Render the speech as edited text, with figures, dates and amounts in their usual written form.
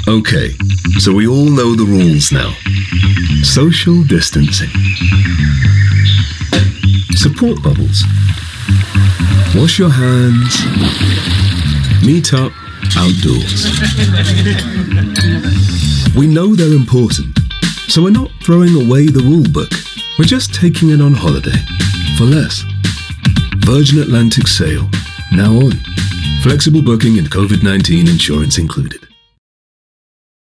Okay, so we all know the rules now. Social distancing. Support bubbles. Wash your hands. Meet up outdoors. We know they're important, so we're not throwing away the rule book. We're just taking it on holiday for less. Virgin Atlantic Sail, now on. Flexible booking and COVID-19 insurance included.